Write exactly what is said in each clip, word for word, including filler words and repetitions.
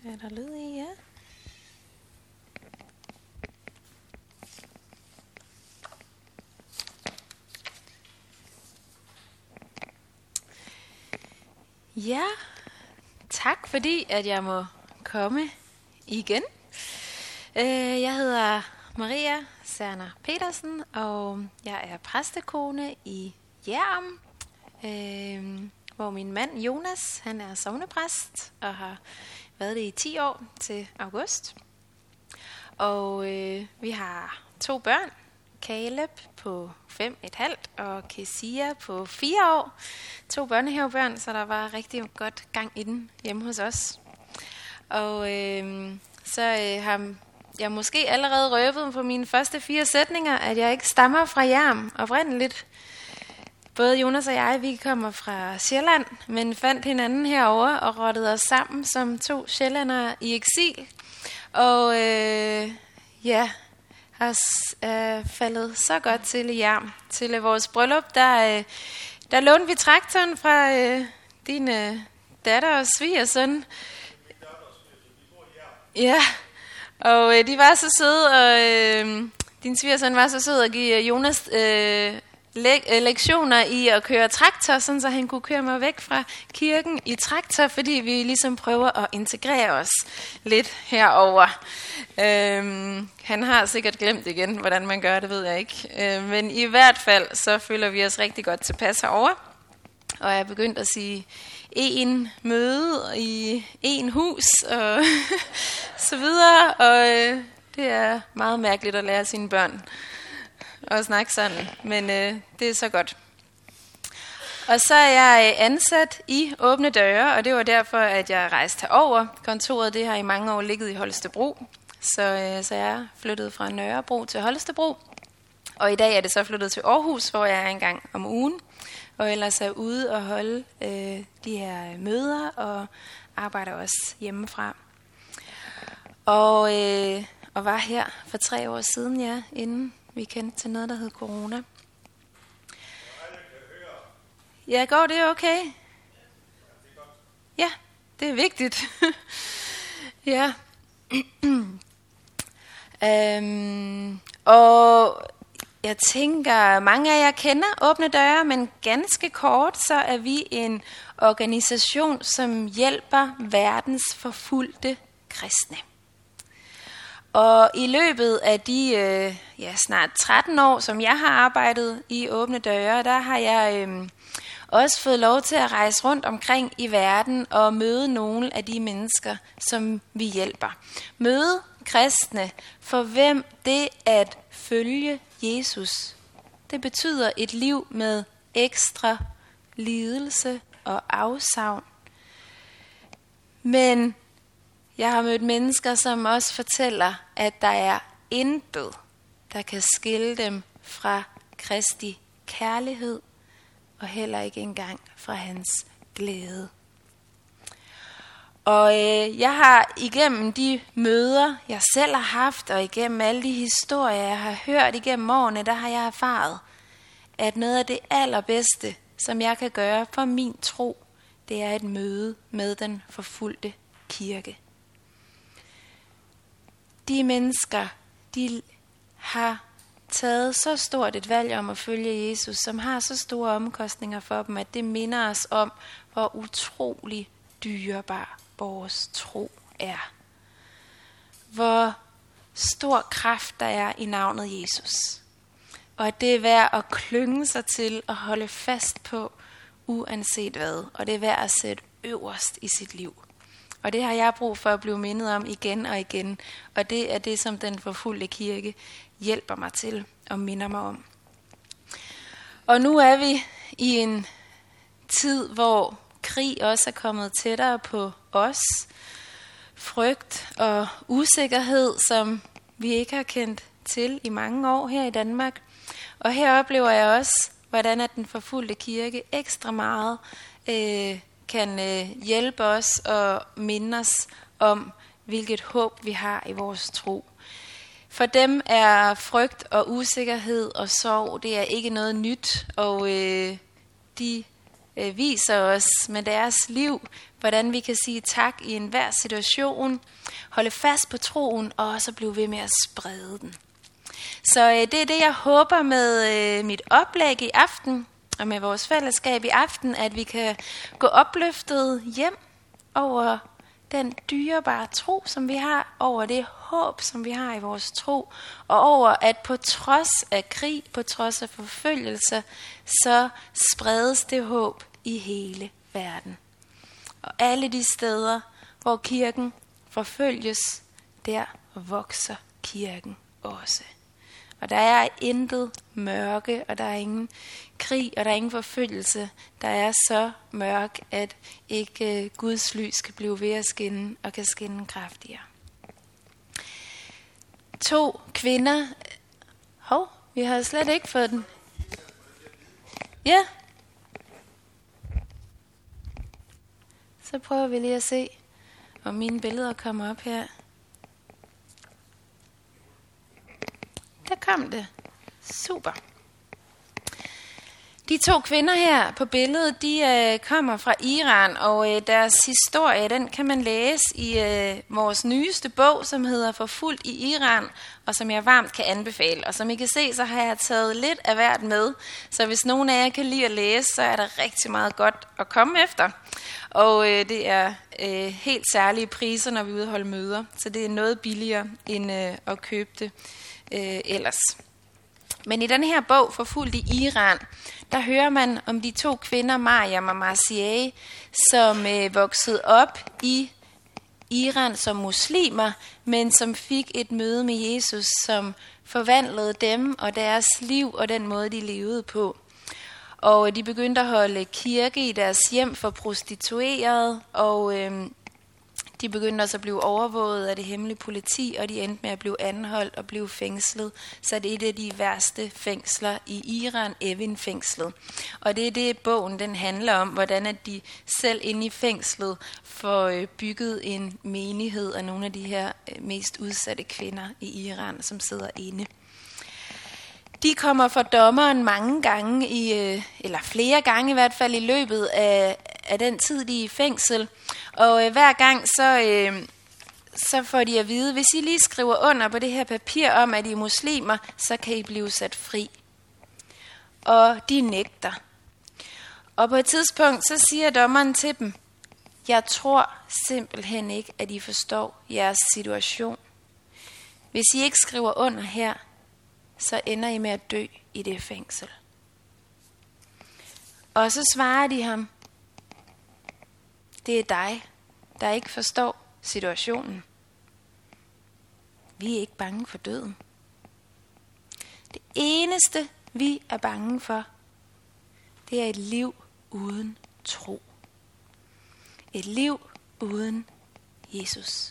Er der lyd i, ja? Ja, tak fordi at jeg må komme igen. Jeg hedder Maria Serner Petersen, og jeg er præstekone i Hjerm, hvor min mand Jonas, han er sognepræst og har været det i ti år til august. Og øh, vi har to børn, Caleb på fem et halvt og Kesia på fire år. To børnehavebørn, så der var rigtig godt gang i den hjemme hos os. Og øh, så øh, har jeg måske allerede røbet på mine første fire sætninger, at jeg ikke stammer fra Hjerm oprindeligt. Både Jonas og jeg, vi kommer fra Sjælland, men fandt hinanden herover og rottede os sammen som to sjællandere i eksil. Og øh, ja, har øh, faldet så godt til i Hjerm. Til vores bryllup, der, øh, der lånte vi traktoren fra øh, din øh, datter og svigersøn. Ja, og øh, de var så søde, og øh, din svigersøn var så sød at give Jonas øh, le- lektioner i at køre traktor, sådan så han kunne køre mig væk fra kirken i traktor, fordi vi ligesom prøver at integrere os lidt herover. Øhm, han har sikkert glemt igen, hvordan man gør det, ved jeg ikke. Øh, men i hvert fald, så føler vi os rigtig godt tilpas herover. Og jeg er begyndt at sige en møde i en hus og så videre. Og øh, det er meget mærkeligt at lære sine børn at snakke sådan, men øh, det er så godt. Og så er jeg ansat i Åbne Døre, og det var derfor, at jeg rejste herover. Kontoret det har i mange år ligget i Holstebro, så, øh, så jeg er flyttet fra Nørrebro til Holstebro. Og i dag er det så flyttet til Aarhus, hvor jeg er en gang om ugen, og ellers er ude og holde øh, de her møder og arbejder også hjemmefra. Og, øh, og var her for tre år siden, ja, inden vi kendte til noget, der hed corona. Ja, går det okay? Ja, det er vigtigt. Ja. øhm, og jeg tænker, mange af jer kender Åbne Døre, men ganske kort, så er vi en organisation, som hjælper verdens forfulgte kristne. Og i løbet af de øh, ja, snart tretten år, som jeg har arbejdet i Åbne Døre, der har jeg øh, også fået lov til at rejse rundt omkring i verden og møde nogle af de mennesker, som vi hjælper. Møde kristne, for hvem det at følge Jesus, det betyder et liv med ekstra lidelse og afsavn. Men jeg har mødt mennesker, som også fortæller, at der er intet, der kan skille dem fra Kristi kærlighed, og heller ikke engang fra hans glæde. Og øh, jeg har igennem de møder, jeg selv har haft, og igennem alle de historier, jeg har hørt igennem årene, der har jeg erfaret, at noget af det allerbedste, som jeg kan gøre for min tro, det er et møde med den forfulgte kirke. De mennesker, de har taget så stort et valg om at følge Jesus, som har så store omkostninger for dem, at det minder os om, hvor utrolig dyrebar vores tro er. Hvor stor kraft der er i navnet Jesus. Og at det er værd at klynge sig til og holde fast på, uanset hvad. Og det er værd at sætte øverst i sit liv. Og det har jeg brug for at blive mindet om igen og igen. Og det er det, som den forfulgte kirke hjælper mig til og minder mig om. Og nu er vi i en tid, hvor krig også er kommet tættere på os. Frygt og usikkerhed, som vi ikke har kendt til i mange år her i Danmark. Og her oplever jeg også, hvordan at den forfulgte kirke ekstra meget øh, kan øh, hjælpe os og minde os om, hvilket håb vi har i vores tro. For dem er frygt og usikkerhed og sorg, det er ikke noget nyt, og øh, de øh, viser os med deres liv, hvordan vi kan sige tak i enhver situation, holde fast på troen og også blive ved med at sprede den. Så øh, det er det, jeg håber med øh, mit oplæg i aften, og med vores fællesskab i aften, at vi kan gå opløftet hjem over den dyrebare tro, som vi har, over det håb, som vi har i vores tro, og over at på trods af krig, på trods af forfølgelse, så spredes det håb i hele verden. Og alle de steder, hvor kirken forfølges, der vokser kirken også. Og der er intet mørke, og der er ingen krig, og der er ingen forfølgelse, der er så mørk, at ikke uh, Guds lys kan blive ved at skinne, og kan skinne kraftigere. To kvinder. Hov, vi har slet ikke fået den. Ja. Så prøver vi lige at se, om mine billeder kommer op her. Der kom det. Super. De to kvinder her på billedet, de øh, kommer fra Iran, og øh, deres historie, den kan man læse i øh, vores nyeste bog, som hedder Forfulgt i Iran, og som jeg varmt kan anbefale. Og som I kan se, så har jeg taget lidt af hvert med, så hvis nogen af jer kan lide at læse, så er der rigtig meget godt at komme efter. Og øh, det er øh, helt særlige priser, når vi udholder møder, så det er noget billigere end øh, at købe det øh, ellers. Men i den her bog, Forfulgt i Iran, der hører man om de to kvinder, Mariam og Marzieh, som øh, voksede op i Iran som muslimer, men som fik et møde med Jesus, som forvandlede dem og deres liv og den måde, de levede på. Og de begyndte at holde kirke i deres hjem for prostituerede, og øh, de begyndte også at blive overvåget af det hemmelige politi, og de endte med at blive anholdt og blive fængslet. Så det er et af de værste fængsler i Iran, Evin-fængslet. Og det er det, bogen den handler om, hvordan at de selv inde i fængslet får bygget en menighed af nogle af de her mest udsatte kvinder i Iran, som sidder inde. De kommer for dommeren mange gange, i, eller flere gange i hvert fald i løbet af, af den tid, de er i fængsel. Og øh, hver gang så, øh, så får de at vide, hvis I lige skriver under på det her papir om, at I er muslimer, så kan I blive sat fri. Og de nægter. Og på et tidspunkt, så siger dommeren til dem, jeg tror simpelthen ikke, at I forstår jeres situation. Hvis I ikke skriver under her, så ender I med at dø i det fængsel. Og så svarer de ham, det er dig, der ikke forstår situationen. Vi er ikke bange for døden. Det eneste, vi er bange for, det er et liv uden tro. Et liv uden Jesus.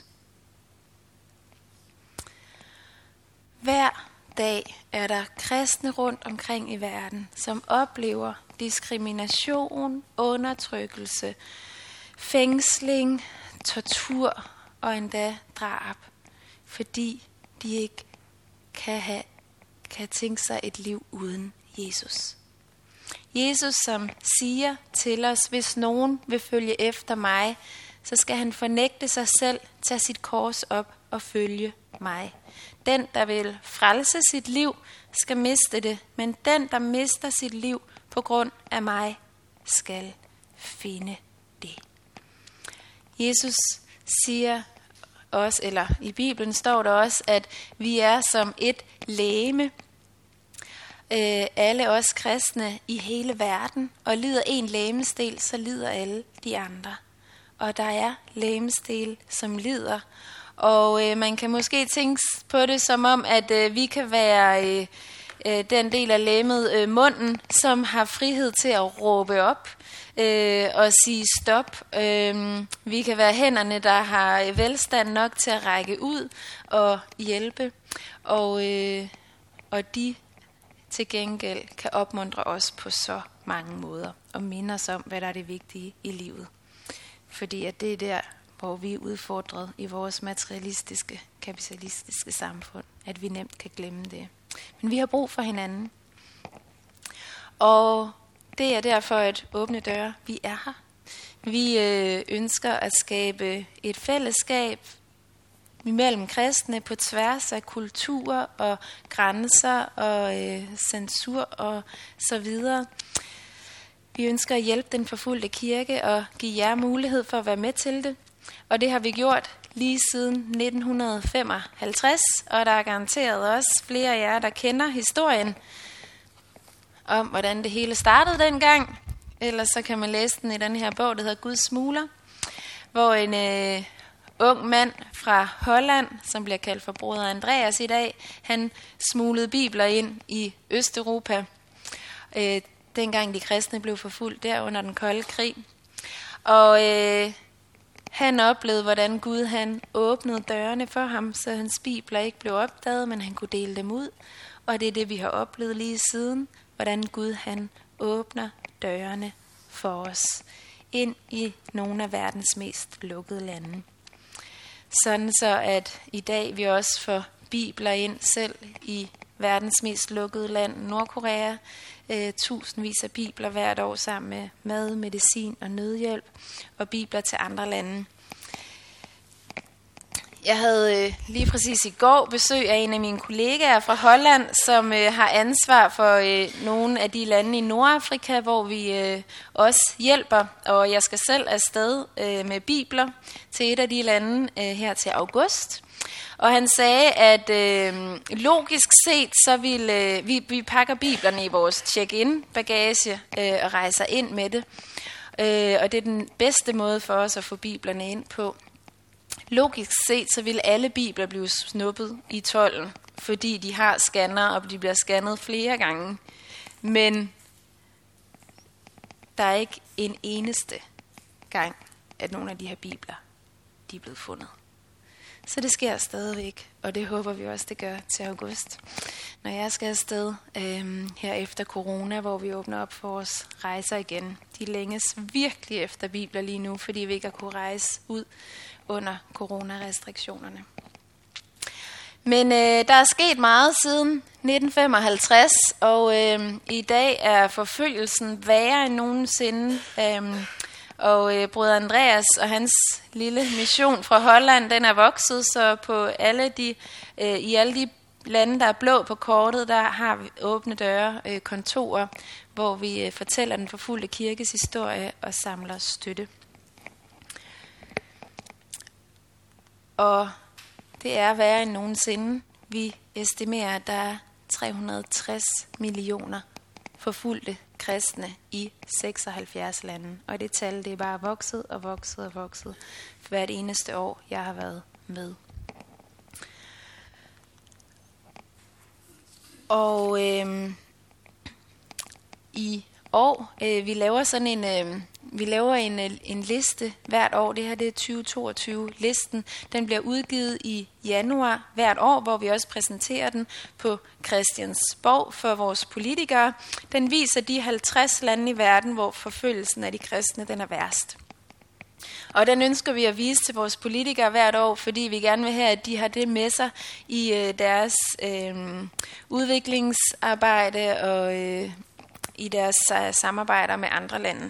Hver dag er der kristne rundt omkring i verden, som oplever diskrimination, undertrykkelse, fængsling, tortur og endda drab, fordi de ikke kan, have, kan tænke sig et liv uden Jesus. Jesus, som siger til os, hvis nogen vil følge efter mig, så skal han fornægte sig selv, tage sit kors op og følge mig. Den, der vil frelse sit liv, skal miste det, men den, der mister sit liv på grund af mig, skal finde det. Jesus siger også, eller i Bibelen står der også, at vi er som et legeme, øh, alle os kristne i hele verden, og lider en legemsdel, så lider alle de andre. Og der er legemsdel, som lider. Og øh, man kan måske tænke på det som om, at øh, vi kan være øh, øh, den del af legemet, øh, munden, som har frihed til at råbe op øh, og sige stop. Øh, vi kan være hænderne, der har velstand nok til at række ud og hjælpe. Og, øh, og de til gengæld kan opmuntre os på så mange måder og minde os om, hvad der er det vigtige i livet. Fordi at det er der, hvor vi er udfordret i vores materialistiske, kapitalistiske samfund, at vi nemt kan glemme det. Men vi har brug for hinanden. Og det er derfor at åbne døre. Vi er her. Vi øh, ønsker at skabe et fællesskab mellem kristne på tværs af kulturer og grænser og øh, censur og så videre. Vi ønsker at hjælpe den forfulgte kirke og give jer mulighed for at være med til det. Og det har vi gjort lige siden nitten femoghalvtreds, og der er garanteret også flere af jer, der kender historien om, hvordan det hele startede dengang. Ellers så kan man læse den i den her bog, der hedder Guds smugler, hvor en øh, ung mand fra Holland, som bliver kaldt for broder Andreas i dag, han smuglede bibler ind i Østeuropa, øh, dengang de kristne blev forfulgt der under den kolde krig. Og øh, han oplevede, hvordan Gud han åbnede dørene for ham, så hans bibler ikke blev opdaget, men han kunne dele dem ud. Og det er det, vi har oplevet lige siden, hvordan Gud han åbner dørene for os ind i nogle af verdens mest lukkede lande. Sådan så, at i dag vi også får bibler ind selv i verdens mest lukkede land, Nordkorea. Øh, tusindvis af bibler hvert år sammen med mad, medicin og nødhjælp, og bibler til andre lande. Jeg havde øh, lige præcis i går besøg af en af mine kollegaer fra Holland, som øh, har ansvar for øh, nogle af de lande i Nordafrika, hvor vi øh, også hjælper. Og jeg skal selv afsted øh, med bibler til et af de lande øh, her til august. Og han sagde, at øh, logisk set, så vil øh, vi, vi pakker biblerne i vores check-in bagage øh, og rejser ind med det. Øh, og det er den bedste måde for os at få biblerne ind på. Logisk set, så vil alle bibler blive snuppet i tolden, fordi de har scanner, og de bliver scannet flere gange. Men der er ikke en eneste gang, at nogle af de her bibler, de er blevet fundet. Så det sker stadigvæk, og det håber vi også, det gør til august. Når jeg skal afsted øh, her efter corona, hvor vi åbner op for vores rejser igen. De længes virkelig efter bibler lige nu, fordi vi ikke har kunnet rejse ud under coronarestriktionerne. Men øh, der er sket meget siden nitten femoghalvtreds, og øh, i dag er forfølgelsen værre end nogensinde. Øh, og øh, broder Andreas og hans lille mission fra Holland, den er vokset, så på alle de, øh, i alle de lande, der er blå på kortet, der har vi åbne døre, øh, kontorer, hvor vi øh, fortæller den forfulgte kirkes historie og samler støtte. Og det er værre end nogensinde. Vi estimerer, at der er tre hundrede og tres millioner forfulgte kristne i seksoghalvfjerds lande. Og det tal, det er bare vokset og vokset og vokset for hvert eneste år, jeg har været med. Og øh, i år, øh, vi laver sådan en... Øh, Vi laver en, en liste hvert år. Det her det er tyve toogtyve-listen. Den bliver udgivet i januar hvert år, hvor vi også præsenterer den på Christiansborg for vores politikere. Den viser de halvtreds lande i verden, hvor forfølgelsen af de kristne den er værst. Og den ønsker vi at vise til vores politikere hvert år, fordi vi gerne vil have, at de har det med sig i øh, deres øh, udviklingsarbejde og øh, i deres øh, samarbejder med andre lande.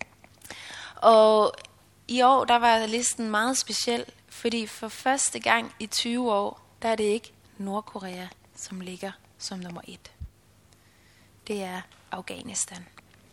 Og i år, der var listen meget speciel, fordi for første gang i tyve år, der er det ikke Nordkorea, som ligger som nummer et. Det er Afghanistan.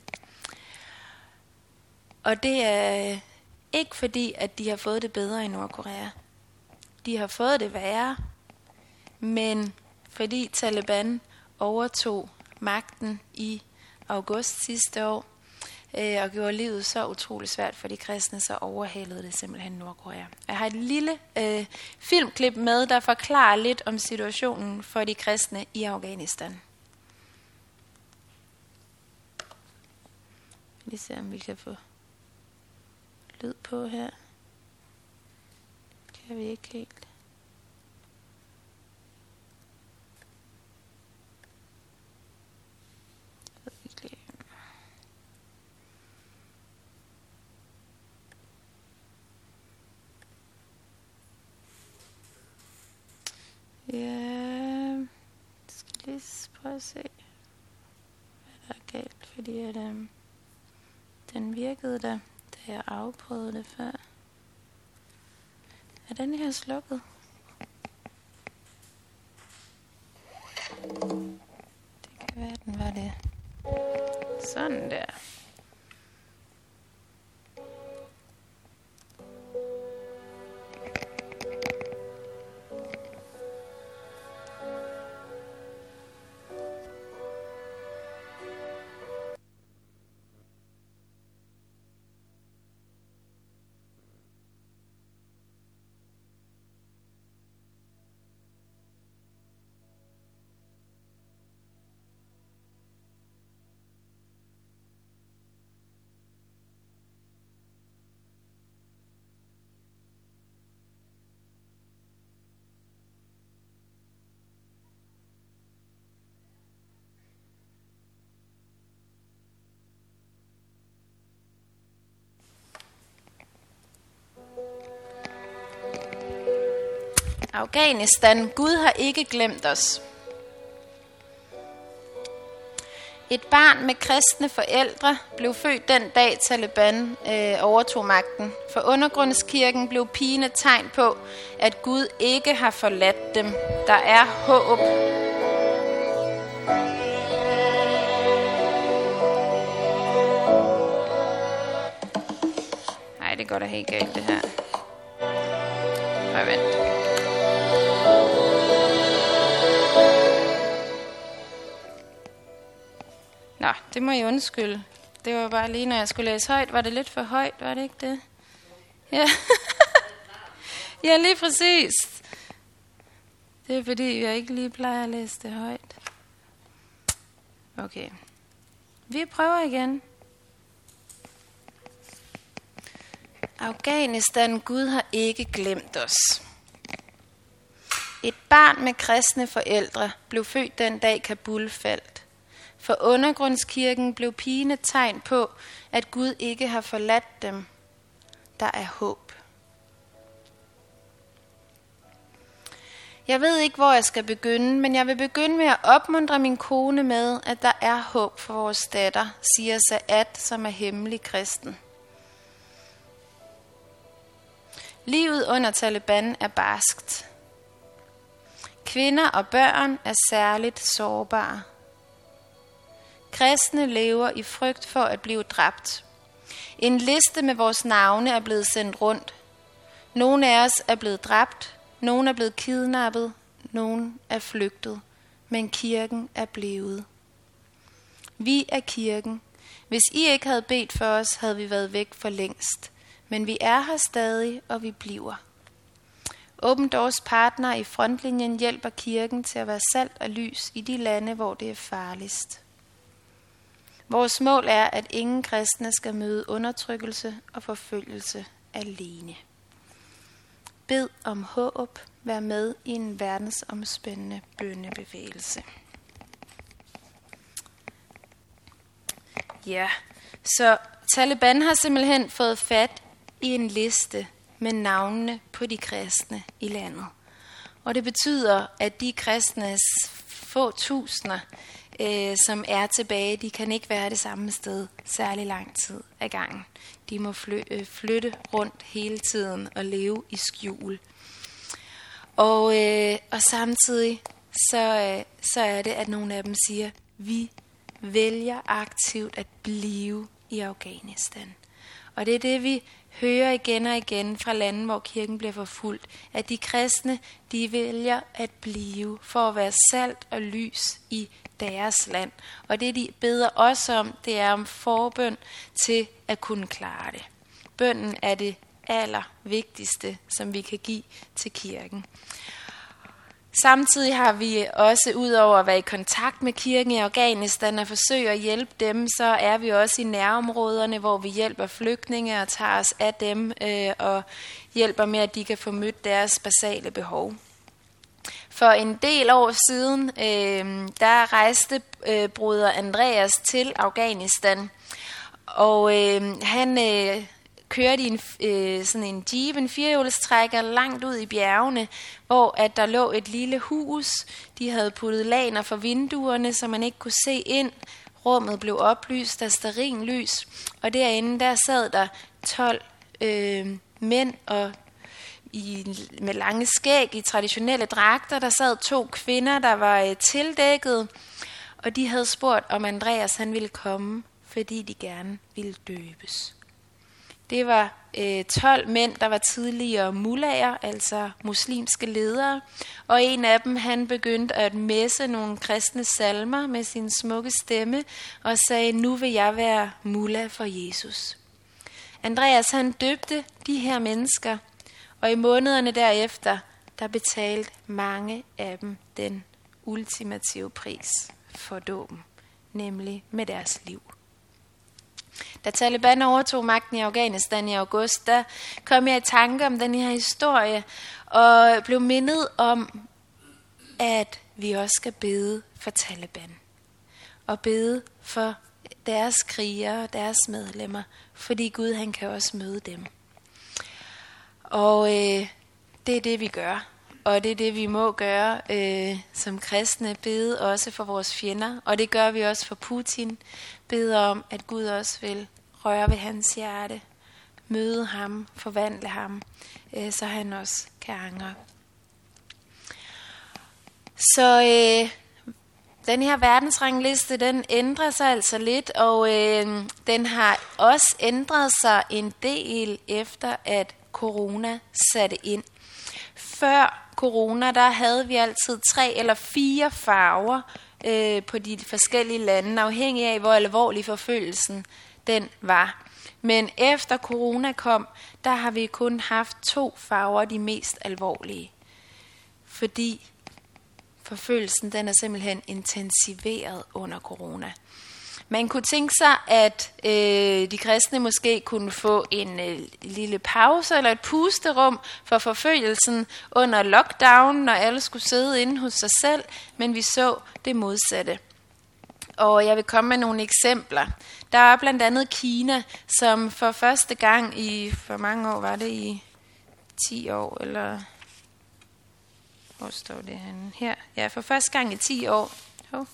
Og det er ikke fordi, at de har fået det bedre i Nordkorea. De har fået det værre, men fordi Taliban overtog magten i august sidste år, og gjorde livet så utroligt svært for de kristne, så overhalede det simpelthen Nordkorea. Jeg har et lille øh, filmklip med, der forklarer lidt om situationen for de kristne i Afghanistan. Vi ser, om vi kan få lyd på her. Kan vi ikke helt. Ja, jeg skal lige prøve at se, hvad der er galt, fordi at, um, virkede da, da jeg afprøvede det før. Er den her slukket? Det kan være, den var det. Sådan der. Afghanistan. Gud har ikke glemt os. Et barn med kristne forældre blev født den dag Taliban øh, overtog magten. For undergrundskirken blev pigen et tegn på, at Gud ikke har forladt dem. Der er håb. Nej, det går da helt galt det her. Prøv at vente. Nå, det må jeg undskylde. Det var bare lige, når jeg skulle læse højt. Var det lidt for højt, var det ikke det? Ja, ja lige præcis. Det er fordi, jeg ikke lige plejer at læse det højt. Okay. Vi prøver igen. Afghanistan, Gud har ikke glemt os. Et barn med kristne forældre blev født den dag Kabul faldt. For undergrundskirken blev pigen et tegn på, at Gud ikke har forladt dem. Der er håb. Jeg ved ikke, hvor jeg skal begynde, men jeg vil begynde med at opmuntre min kone med, at der er håb for vores datter, siger Saad, som er hemmelig kristen. Livet under Taliban er barskt. Kvinder og børn er særligt sårbare. Kristne lever i frygt for at blive dræbt. En liste med vores navne er blevet sendt rundt. Nogle af os er blevet dræbt, nogle er blevet kidnappet, nogle er flygtet, men kirken er blevet. Vi er kirken. Hvis I ikke havde bedt for os, havde vi været væk for længst. Men vi er her stadig, og vi bliver. Open Doors partner i frontlinjen hjælper kirken til at være salt og lys i de lande, hvor det er farligst. Vores mål er, at ingen kristne skal møde undertrykkelse og forfølgelse alene. Bed om håb. Vær med i en verdensomspændende bønnebevægelse. Ja, så Taliban har simpelthen fået fat i en liste med navnene på de kristne i landet. Og det betyder, at de kristnes få tusinder, øh, som er tilbage, de kan ikke være det samme sted særlig lang tid ad gangen. De må fly, øh, flytte rundt hele tiden og leve i skjul. Og, øh, og samtidig så, øh, så er det, at nogle af dem siger, vi vælger aktivt at blive i Afghanistan. Og det er det, vi hører igen og igen fra lande, hvor kirken bliver forfulgt, at de kristne, de vælger at blive for at være salt og lys i deres land. Og det, de beder os om, det er om forbøn til at kunne klare det. Bønnen er det allervigtigste, som vi kan give til kirken. Samtidig har vi også, udover at være i kontakt med kirken i Afghanistan og forsøge at hjælpe dem, så er vi også i nærområderne, hvor vi hjælper flygtninge og tager os af dem øh, og hjælper med, at de kan få mødt deres basale behov. For en del år siden, øh, der rejste øh, broder Andreas til Afghanistan, og øh, han øh, kørte i en, øh, sådan en jeep, en firehjulstrækker langt ud i bjergene, hvor at der lå et lille hus. De havde puttet lagner for vinduerne, så man ikke kunne se ind. rummet blev oplyst af stearinlys, og derinde der sad der tolv øh, mænd og i, med lange skæg i traditionelle dragter. Der sad to kvinder, der var øh, tildækket, og de havde spurgt, om Andreas han ville komme, fordi de gerne ville døbes. Det var øh, tolv mænd, der var tidligere mullaher, altså muslimske ledere, og en af dem han begyndte at messe nogle kristne salmer med sin smukke stemme og sagde, nu vil jeg være mullah for Jesus. Andreas han døbte de her mennesker, og i månederne derefter, der betalte mange af dem den ultimative pris for dåben, nemlig med deres liv. Da Taliban overtog magten i Afghanistan i august, der kom jeg i tanke om den her historie, og blev mindet om, at vi også skal bede for Taliban. Og bede for deres krigere, deres medlemmer, fordi Gud han kan også møde dem. Og øh, det er det, vi gør. Og det er det, vi må gøre øh, som kristne, bede også for vores fjender. Og det gør vi også for Putin. Bede om, at Gud også vil røre ved hans hjerte, møde ham, forvandle ham, øh, så han også kan angre. Så øh, den her verdensrangliste, den ændrer sig altså lidt, og øh, den har også ændret sig en del efter, at corona satte ind. Før corona, der havde vi altid tre eller fire farver øh, på de forskellige lande, afhængig af, hvor alvorlig forfølgelsen den var. Men efter corona kom, der har vi kun haft to farver, de mest alvorlige. Fordi forfølgelsen, den er simpelthen intensiveret under corona. Man kunne tænke sig, at øh, de kristne måske kunne få en øh, lille pause eller et pusterum for forfølgelsen under lockdown, når alle skulle sidde inde hos sig selv, men vi så det modsatte. Og jeg vil komme med nogle eksempler. Der er blandt andet Kina, som for første gang i, for mange år var det i ti år, eller hvor står det henne? Her. Ja, for første gang i ti år. Oh.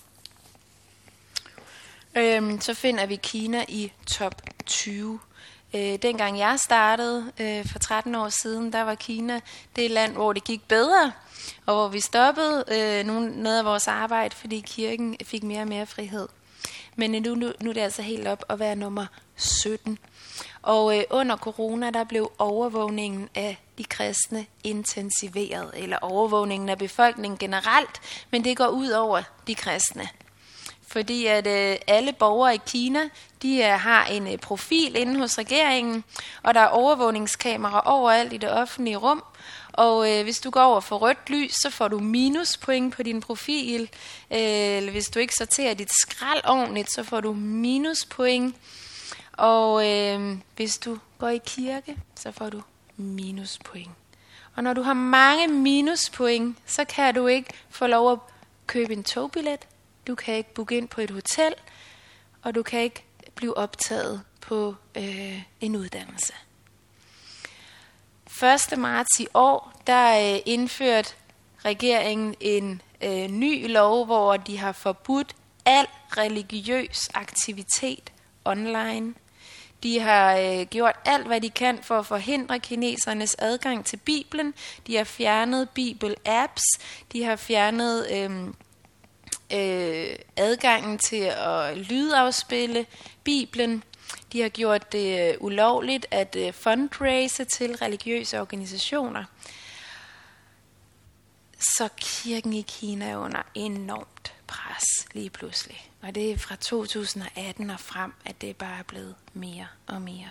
Øhm, så finder vi Kina i top tyve. Øh, dengang jeg startede øh, for tretten år siden, der var Kina det land, hvor det gik bedre, og hvor vi stoppede øh, nogle, noget af vores arbejde, fordi kirken fik mere og mere frihed. Men nu, nu, nu er det altså helt op at være nummer sytten. Og øh, under corona, der blev overvågningen af de kristne intensiveret, eller overvågningen af befolkningen generelt, men det går ud over de kristne. Fordi at øh, alle borgere i Kina, de øh, har en øh, profil inde hos regeringen, og der er overvågningskameraer overalt i det offentlige rum. Og øh, hvis du går over for rødt lys, så får du minuspoint på din profil. Øh, eller hvis du ikke sorterer dit skrald ordentligt, så får du minuspoint. Og øh, hvis du går i kirke, så får du minuspoint. Og når du har mange minuspoint, så kan du ikke få lov at købe en togbillet. Du kan ikke booke ind på et hotel, og du kan ikke blive optaget på øh, en uddannelse. første marts i år, der øh, indførte regeringen en øh, ny lov, hvor de har forbudt al religiøs aktivitet online. De har øh, gjort alt, hvad de kan for at forhindre kinesernes adgang til Bibelen. De har fjernet Bibel-apps. De har fjernet øh, øh, adgangen til at lydafspille Bibelen. De har gjort det øh, ulovligt at øh, fundraise til religiøse organisationer. Så kirken i Kina er under enormt pres lige pludselig. Og det er fra to tusind og atten og frem, at det bare er blevet mere og mere.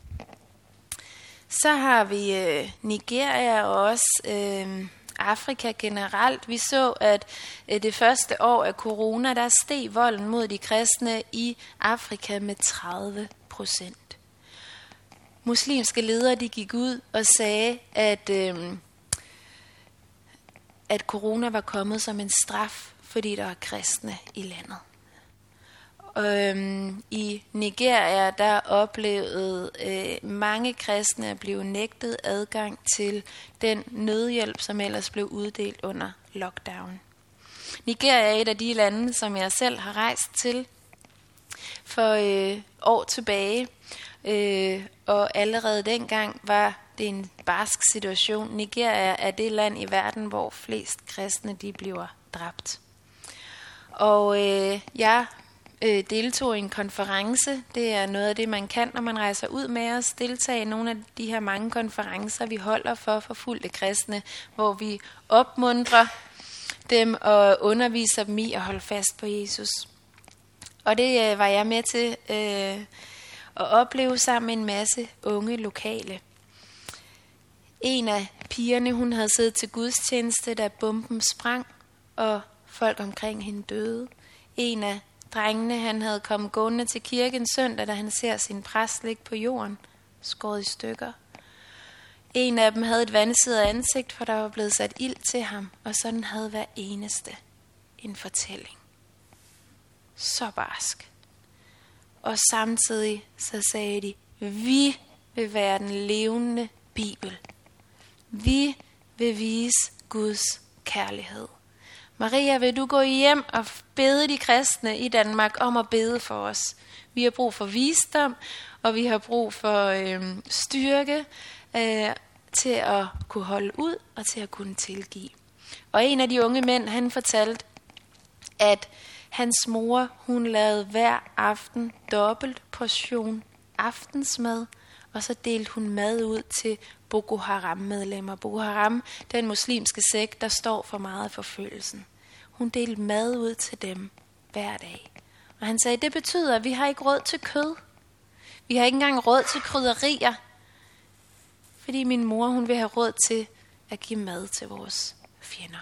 Så har vi øh, Nigeria og også øh, Afrika generelt. Vi så, at øh, det første år af corona, der steg volden mod de kristne i Afrika med tredive procent. Muslimske ledere, de gik ud og sagde, at, øh, at corona var kommet som en straf, fordi der var kristne i landet. Øhm, I Nigeria, der oplevede øh, mange kristne at blive nægtet adgang til den nødhjælp, som ellers blev uddelt under lockdown. Nigeria er et af de lande, som jeg selv har rejst til, for øh, år tilbage. Øh, og allerede dengang var det en barsk situation. Nigeria er det land i verden, hvor flest kristne de bliver dræbt. Og øh, jeg øh, deltog i en konference. Det er noget af det, man kan, når man rejser ud med os. Deltage i nogle af de her mange konferencer, vi holder for forfulgte kristne, hvor vi opmuntrer dem og underviser dem i at holde fast på Jesus. Og det øh, var jeg med til øh, at opleve sammen med en masse unge lokale. En af pigerne, hun havde siddet til gudstjeneste, da bomben sprang, og folk omkring hende døde. En af drengene, han havde kommet gående til kirken søndag, da han ser sin præst ligge på jorden, skåret i stykker. En af dem havde et vandsidet ansigt, for der var blevet sat ild til ham, og sådan havde hver eneste en fortælling. Så barsk. Og samtidig så sagde de, vi vil være den levende Bibel. Vi vil vise Guds kærlighed. Maria, vil du gå hjem og bede de kristne i Danmark om at bede for os? Vi har brug for visdom, og vi har brug for øh, styrke øh, til at kunne holde ud og til at kunne tilgive. Og en af de unge mænd, han fortalte, at hans mor, hun lavede hver aften dobbelt portion aftensmad, og så delte hun mad ud til Boko Haram-medlemmer. Boko Haram, den muslimske sekt, der står for meget af forfølgelsen. Hun delte mad ud til dem hver dag. Og han sagde, det betyder, at vi har ikke råd til kød. Vi har ikke engang råd til krydderier. Fordi min mor, hun vil have råd til at give mad til vores fjender.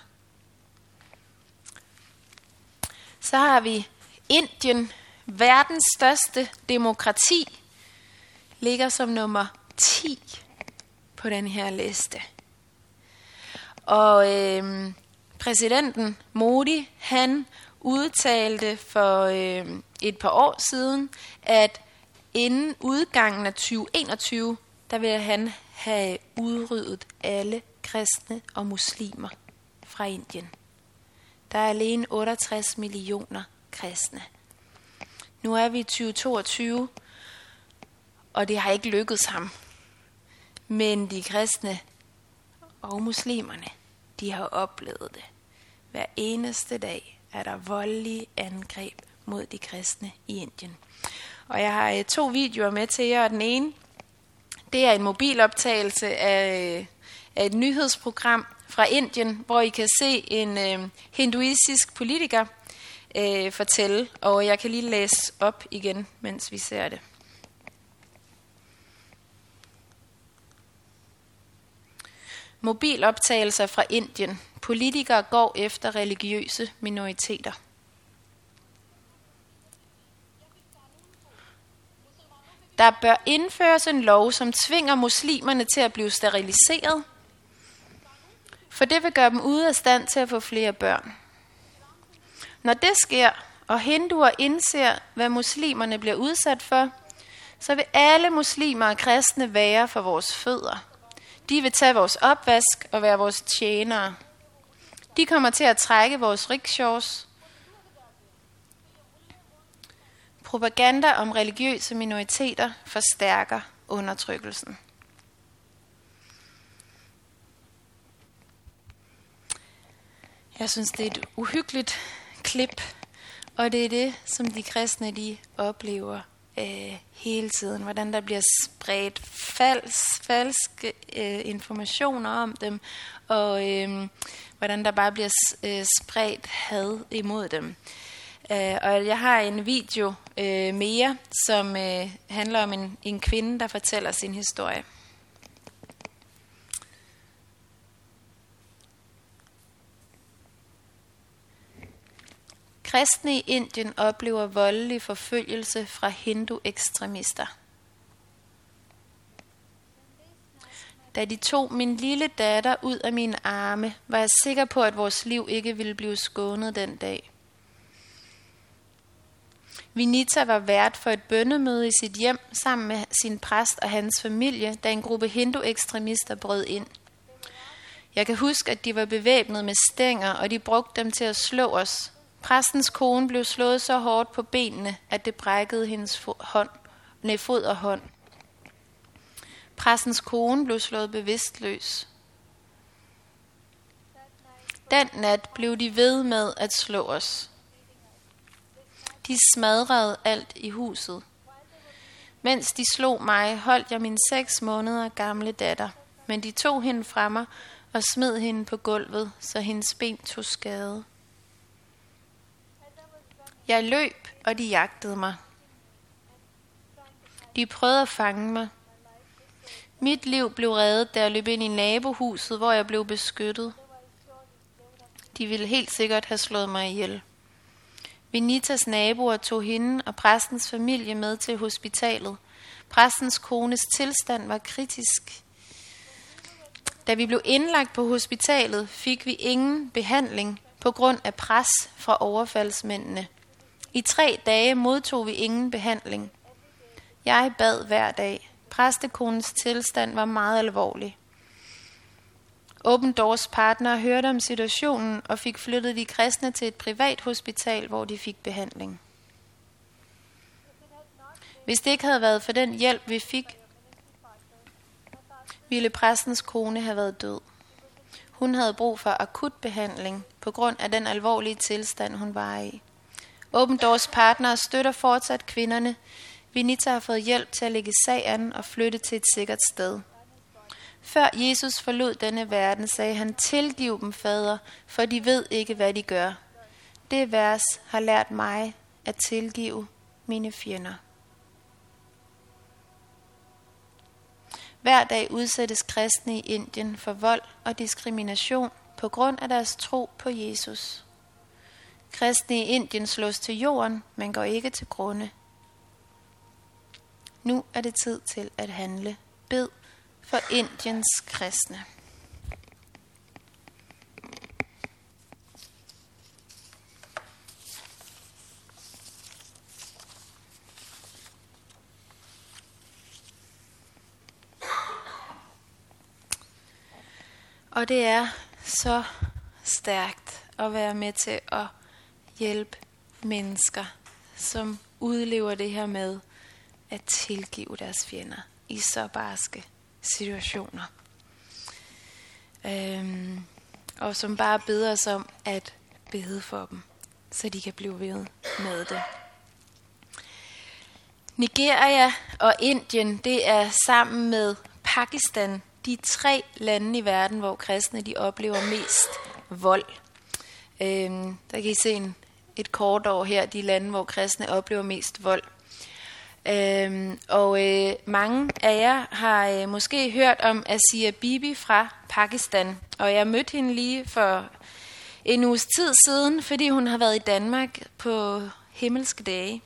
Så har vi Indien, verdens største demokrati, ligger som nummer ti på den her liste. Og øh, præsidenten Modi, han udtalte for øh, et par år siden, at inden udgangen af tyve enogtyve, der vil han have udryddet alle kristne og muslimer fra Indien. Der er alene otteogtres millioner kristne. Nu er vi i tyve toogtyve, og det har ikke lykkedes ham. Men de kristne og muslimerne, de har oplevet det. Hver eneste dag er der voldelige angreb mod de kristne i Indien. Og jeg har to videoer med til jer, og den ene, det er en mobiloptagelse af, af et nyhedsprogram fra Indien, hvor I kan se en øh, hinduistisk politiker øh, fortælle, og jeg kan lige læse op igen, mens vi ser det. Mobiloptagelser fra Indien. Politikere går efter religiøse minoriteter. Der bør indføres en lov, som tvinger muslimerne til at blive steriliseret, for det vil gøre dem ude af stand til at få flere børn. Når det sker, og hinduer indser, hvad muslimerne bliver udsat for, så vil alle muslimer og kristne være for vores fødder. De vil tage vores opvask og være vores tjenere. De kommer til at trække vores rickshaws. Propaganda om religiøse minoriteter forstærker undertrykkelsen. Jeg synes, det er et uhyggeligt klip, og det er det, som de kristne de oplever øh, hele tiden. Hvordan der bliver spredt fals, falske øh, informationer om dem, og øh, hvordan der bare bliver øh, spredt had imod dem. Øh, og jeg har en video øh, mere, som øh, handler om en, en kvinde, der fortæller sin historie. Kristne i Indien oplever voldelig forfølgelse fra hindu-ekstremister. Da de tog min lille datter ud af mine arme, var jeg sikker på, at vores liv ikke ville blive skånet den dag. Vinita var vært for et bønnemøde i sit hjem sammen med sin præst og hans familie, da en gruppe hindu-ekstremister brød ind. Jeg kan huske, at de var bevæbnet med stænger, og de brugte dem til at slå os, Præstens kone blev slået så hårdt på benene, at det brækkede hendes fod, hånd, nej, fod og hånd. Præstens kone blev slået bevidstløs. Den nat blev de ved med at slå os. De smadrede alt i huset. Mens de slog mig, holdt jeg min seks måneder gamle datter, men de tog hende fra mig og smed hende på gulvet, så hendes ben tog skade. Jeg løb, og de jagtede mig. De prøvede at fange mig. Mit liv blev reddet, da jeg løb ind i nabohuset, hvor jeg blev beskyttet. De ville helt sikkert have slået mig ihjel. Venitas naboer tog hende og præstens familie med til hospitalet. Præstens kones tilstand var kritisk. Da vi blev indlagt på hospitalet, fik vi ingen behandling på grund af pres fra overfaldsmændene. I tre dage modtog vi ingen behandling. Jeg bad hver dag. Præstekonens tilstand var meget alvorlig. Open Doors partner hørte om situationen og fik flyttet de kristne til et privat hospital, hvor de fik behandling. Hvis det ikke havde været for den hjælp, vi fik, ville præstens kone have været død. Hun havde brug for akut behandling på grund af den alvorlige tilstand, hun var i. Open Doors partner støtter fortsat kvinderne. Venita har fået hjælp til at lægge sag an og flytte til et sikkert sted. Før Jesus forlod denne verden, sagde han, tilgiv dem, fader, for de ved ikke, hvad de gør. Det vers har lært mig at tilgive mine fjender. Hver dag udsættes kristne i Indien for vold og diskrimination på grund af deres tro på Jesus. Kristne i Indien slås til jorden, men går ikke til grunde. Nu er det tid til at handle. Bed for Indiens kristne. Og det er så stærkt at være med til at hjælpe mennesker, som udlever det her med at tilgive deres fjender i så barske situationer. Øhm, og som bare beder os om at bede for dem, så de kan blive ved med det. Nigeria og Indien, det er sammen med Pakistan de tre lande i verden, hvor kristne de oplever mest vold. Øhm, der kan I se en, et kort over her, de lande, hvor kristne oplever mest vold. Øhm, og øh, mange af jer har øh, måske hørt om Asia Bibi fra Pakistan. Og jeg mødte hende lige for en uges tid siden, fordi hun har været i Danmark på himmelske dage.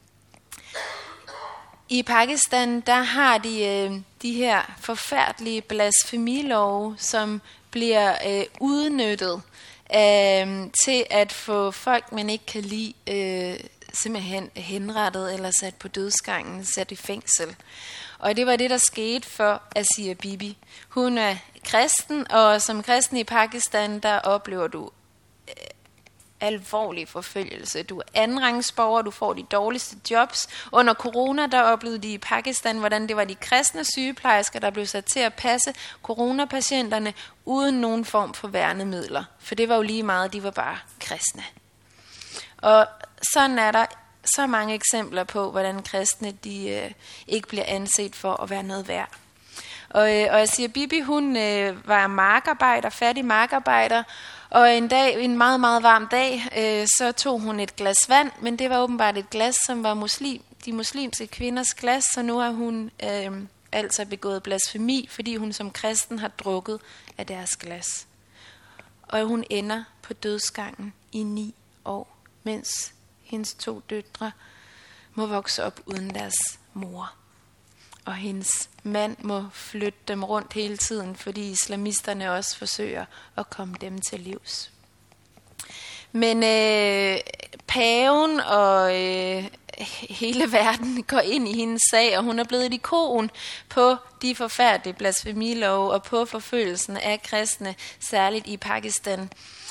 I Pakistan, der har de øh, de her forfærdelige blasfemilove, som bliver øh, udnyttet øh, til at få folk, man ikke kan lide, øh, simpelthen henrettet eller sat på dødsgangen, sat i fængsel. Og det var det, der skete for Asia Bibi. Hun er kristen, og som kristen i Pakistan, der oplever du øh, alvorlig forfølgelse. Du er andenrangsborger, du får de dårligste jobs. Under corona, der oplevede de i Pakistan, hvordan det var de kristne sygeplejersker, der blev sat til at passe coronapatienterne uden nogen form for værnemidler. For det var jo lige meget, de var bare kristne. Og sådan er der så mange eksempler på, hvordan kristne de, øh, ikke bliver anset for at være noget værd. Og, øh, og jeg siger, Bibi, hun øh, var markarbejder, fattig markarbejder, og en dag, en meget, meget varm dag, øh, så tog hun et glas vand, men det var åbenbart et glas, som var muslim, de muslimske kvinders glas, så nu har hun øh, altså begået blasfemi, fordi hun som kristen har drukket af deres glas. Og hun ender på dødsgangen i ni år, mens hendes to døtre må vokse op uden deres mor. Og hendes mand må flytte dem rundt hele tiden, fordi islamisterne også forsøger at komme dem til livs. Men øh, paven og øh, hele verden går ind i hendes sag, og hun er blevet et ikon på de forfærdelige blasfemilove og på forfølgelsen af kristne, særligt i Pakistan.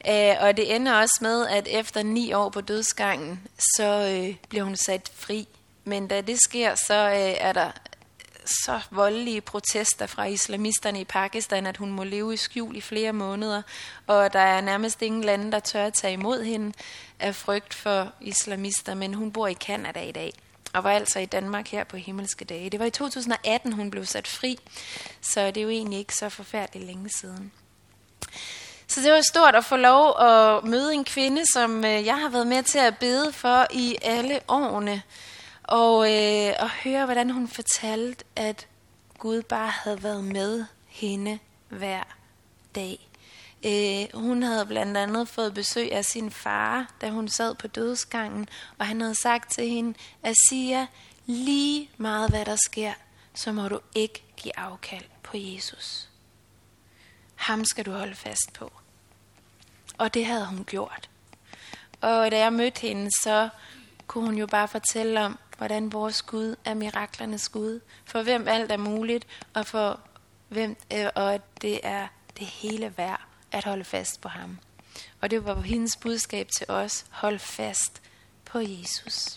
Øh, og det ender også med, at efter ni år på dødsgangen, så øh, bliver hun sat fri. Men da det sker, så øh, er der så voldelige protester fra islamisterne i Pakistan, at hun må leve i skjul i flere måneder, og der er nærmest ingen lande, der tør at tage imod hende af frygt for islamister, men hun bor i Canada i dag, og var altså i Danmark her på himmelske dage. Det var i to tusind og atten, hun blev sat fri, så det er jo egentlig ikke så forfærdeligt længe siden. Så det var stort at få lov at møde en kvinde, som jeg har været med til at bede for i alle årene, Og, øh, og høre, hvordan hun fortalte, at Gud bare havde været med hende hver dag. Øh, hun havde blandt andet fået besøg af sin far, da hun sad på dødsgangen, og han havde sagt til hende, at sige lige meget hvad der sker, så må du ikke give afkald på Jesus. Ham skal du holde fast på. Og det havde hun gjort. Og da jeg mødte hende, så kunne hun jo bare fortælle om, hvordan vores Gud er miraklernes Gud, for hvem alt er muligt, og for hvem øh, og at det er det hele værd at holde fast på ham. Og det var hendes budskab til os: hold fast på Jesus.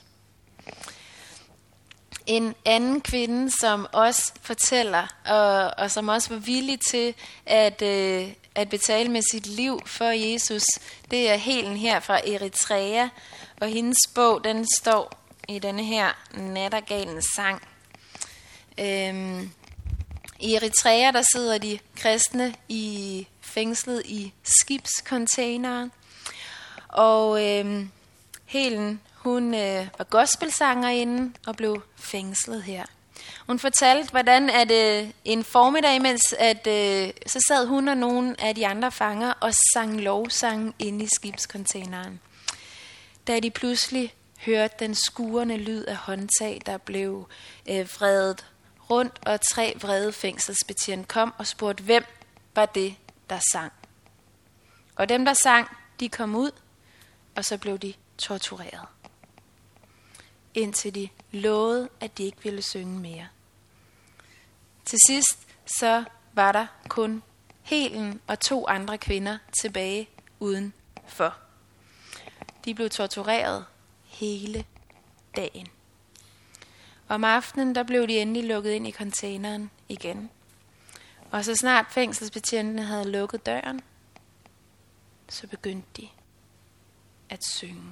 En anden kvinde, som også fortæller, og, og som også var villig til at, øh, at betale med sit liv for Jesus, det er Helen her fra Eritrea, og hendes bog, den står i denne her Nattergalens sang. Øhm, I Eritrea, der sidder de kristne i fængslet i skibscontainere, og øhm, Helen, hun øh, var gospelsangerinde og blev fængslet her. Hun fortalte, hvordan at øh, en formiddag, mens at, øh, så sad hun og nogle af de andre fanger og sang lovsang inde i skibscontaineren. Da de pludselig hørte den skurende lyd af håndtag, der blev øh, vredet rundt, og tre vrede fængselsbetjente kom og spurgte, hvem var det, der sang. Og dem, der sang, de kom ud, og så blev de tortureret, indtil de lovede, at de ikke ville synge mere. Til sidst så var der kun Helen og to andre kvinder tilbage udenfor. De blev tortureret hele dagen. Om aftenen, der blev de endelig lukket ind i containeren igen. Og så snart fængselsbetjentene havde lukket døren, så begyndte de at synge.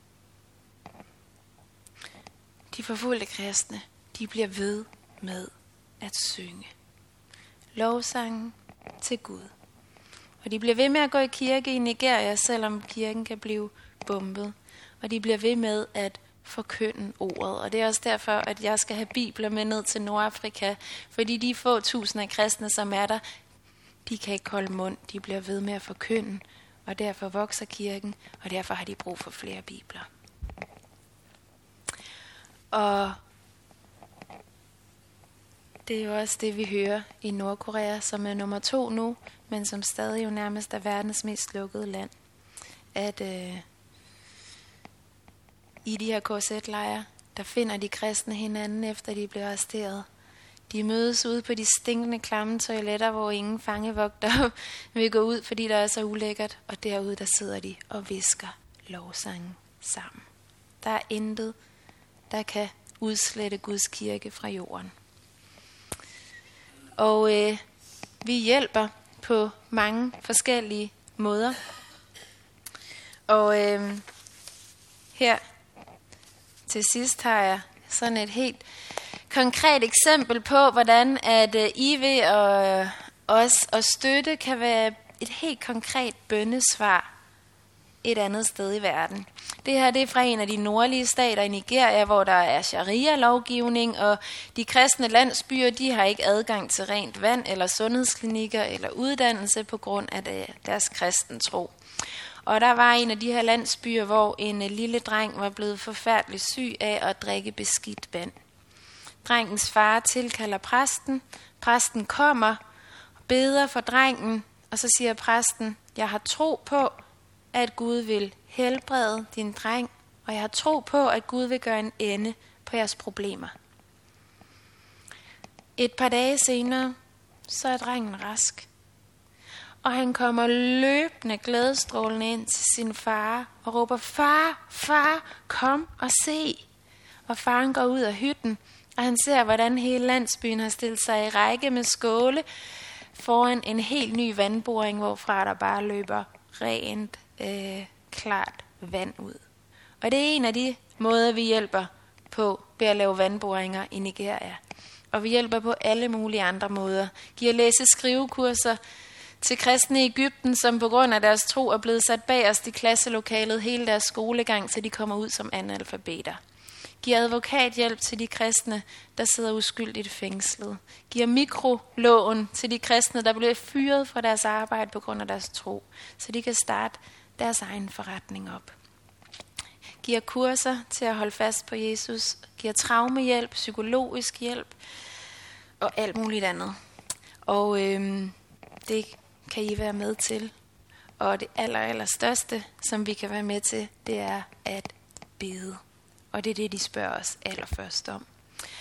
De forfulgte kristne, de bliver ved med at synge lovsangen til Gud. Og de bliver ved med at gå i kirke i Nigeria, selvom kirken kan blive bombet. Og de bliver ved med at forkynde ordet. Og det er også derfor, at jeg skal have bibler med ned til Nordafrika. Fordi de få tusinder af kristne, som er der, de kan ikke holde mund. De bliver ved med at forkynde. Og derfor vokser kirken, og derfor har de brug for flere bibler. Og det er jo også det, vi hører i Nordkorea, som er nummer to nu, men som stadig jo nærmest er verdens mest lukkede land. At øh, i de her K Z-lejre, der finder de kristne hinanden, efter de bliver arresteret. De mødes ude på de stinkende, klamme toiletter, hvor ingen fangevogter vil gå ud, fordi der er så ulækkert. Og derude, der sidder de og visker lovsangen sammen. Der er intet, der kan udslette Guds kirke fra jorden. Og øh, vi hjælper på mange forskellige måder. Og øh, her til sidst har jeg sådan et helt konkret eksempel på, hvordan at øh, I V og øh, os og støtte kan være et helt konkret bønnesvar et andet sted i verden. Det her det er fra en af de nordlige stater i Nigeria, hvor der er sharia-lovgivning, og de kristne landsbyer, de har ikke adgang til rent vand eller sundhedsklinikker eller uddannelse på grund af deres kristen tro. Og der var en af de her landsbyer, hvor en lille dreng var blevet forfærdeligt syg af at drikke beskidt vand. Drengens far tilkalder præsten. Præsten kommer og beder for drengen, og så siger præsten, jeg har tro på, at Gud vil helbrede din dreng, og jeg har tro på, at Gud vil gøre en ende på jeres problemer. Et par dage senere, så er drengen rask. Og han kommer løbende glædestrålende ind til sin far og råber, far, far, kom og se. Og faren går ud af hytten, og han ser, hvordan hele landsbyen har stillet sig i række med skåle foran en helt ny vandboring, hvorfra der bare løber rent, øh, klart vand ud. Og det er en af de måder, vi hjælper på ved at lave vandboringer i Nigeria. Og vi hjælper på alle mulige andre måder. Giver læse-skrivekurser til kristne i Egypten, som på grund af deres tro er blevet sat bagerst i klasselokalet hele deres skolegang, til de kommer ud som analfabeter. Giver advokathjælp til de kristne, der sidder uskyldigt fængslet. Giver mikrolån til de kristne, der bliver fyret fra deres arbejde på grund af deres tro, så de kan starte deres egen forretning op. Giver kurser til at holde fast på Jesus. Giver traumehjælp, psykologisk hjælp og alt muligt andet. Og øhm, det kan I være med til. Og det aller, aller største, som vi kan være med til, det er at bede. Og det er det, de spørger os allerførst om.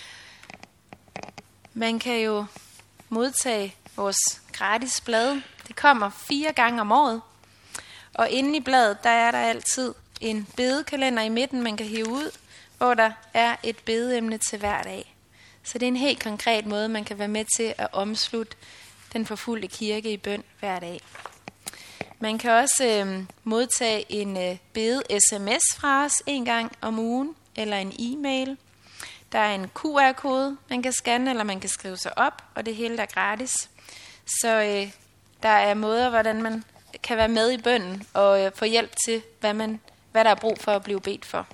Man kan jo modtage vores gratis blad. Det kommer fire gange om året. Og inde i bladet, der er der altid en bedekalender i midten, man kan hive ud, hvor der er et bedeemne til hver dag. Så det er en helt konkret måde, man kan være med til at omslutte den forfulgte kirke i bøn hver dag. Man kan også øh, modtage en øh, bede-sms fra os en gang om ugen, eller en e-mail. Der er en Q R-kode, man kan scanne, eller man kan skrive sig op, og det hele er gratis. Så øh, der er måder, hvordan man kan være med i bønnen og øh, få hjælp til, hvad, man, hvad der er brug for at blive bedt for.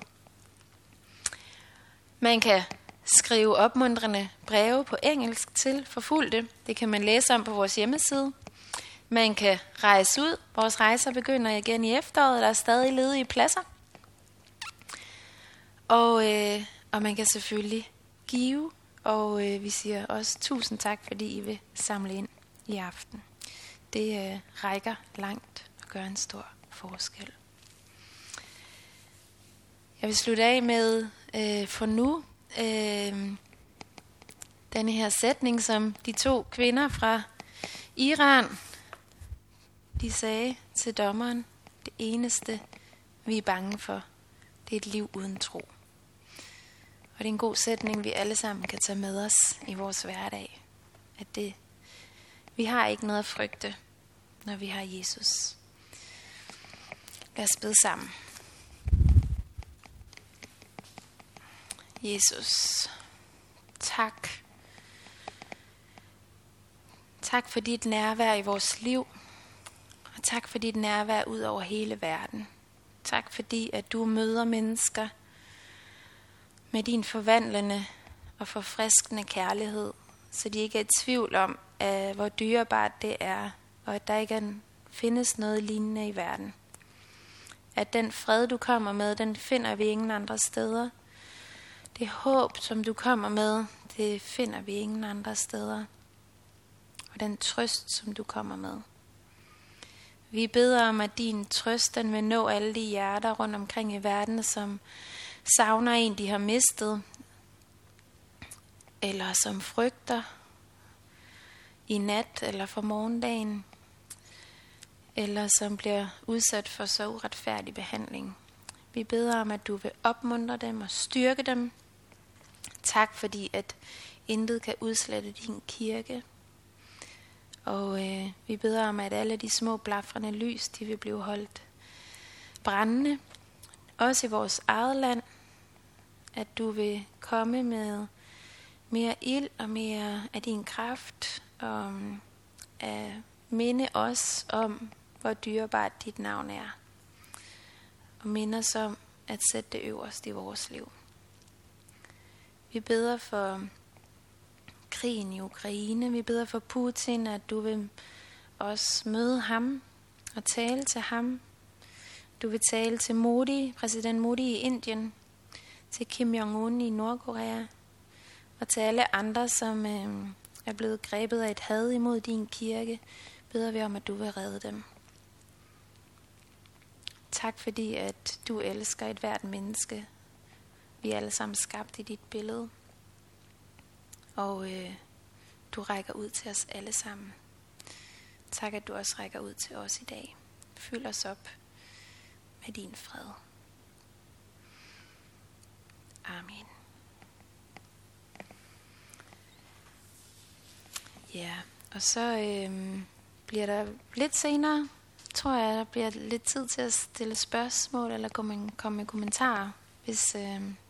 Man kan skrive opmuntrende breve på engelsk til forfulgte. Det kan man læse om på vores hjemmeside. Man kan rejse ud. Vores rejser begynder igen i efteråret. Der er stadig ledige pladser. Og, øh, og man kan selvfølgelig give. Og øh, vi siger også tusind tak, fordi I vil samle ind i aften. Det øh, rækker langt og gør en stor forskel. Jeg vil slutte af med øh, for nu øh, denne her sætning, som de to kvinder fra Iran, de sagde til dommeren: det eneste, vi er bange for, det er et liv uden tro. Og det er en god sætning, vi alle sammen kan tage med os i vores hverdag. At det, vi har ikke noget at frygte, når vi har Jesus. Lad os bede sammen. Jesus, tak. Tak for dit nærvær i vores liv. Og tak for dit nærvær ud over hele verden. Tak fordi, at du møder mennesker med din forvandlende og forfriskende kærlighed, så de ikke er i tvivl om, at hvor dyrebart det er, og at der ikke er, findes noget lignende i verden. At den fred, du kommer med, den finder vi ingen andre steder. Det håb, som du kommer med, det finder vi ingen andre steder. Og den trøst, som du kommer med. Vi beder om, at din trøst, den vil nå alle de hjerter rundt omkring i verden, som savner en, de har mistet, eller som frygter i nat eller for morgendagen, eller som bliver udsat for så uretfærdig behandling. Vi beder om, at du vil opmuntre dem og styrke dem. Tak fordi, at intet kan udslette din kirke. Og øh, vi beder om, at alle de små blafrende lys, de vil blive holdt brændende. Også i vores eget land. At du vil komme med mere ild og mere af din kraft. Og at minde os om, hvor dyrebart dit navn er. Og minde os om at sætte det øverst i vores liv. Vi beder for krigen i Ukraine. Vi beder for Putin, at du vil også møde ham og tale til ham. Du vil tale til Modi, præsident Modi i Indien, til Kim Jong-un i Nordkorea, og til alle andre, som øh, er blevet grebet af et had imod din kirke, beder vi om, at du vil redde dem. Tak fordi, at du elsker et hvert menneske. Vi er alle sammen skabt i dit billede. Og øh, du rækker ud til os alle sammen. Tak, at du også rækker ud til os i dag. Fyld os op med din fred. Amen. Ja, og så øhm, bliver der lidt senere, tror jeg, der bliver lidt tid til at stille spørgsmål eller komme med kommentarer, hvis, øhm,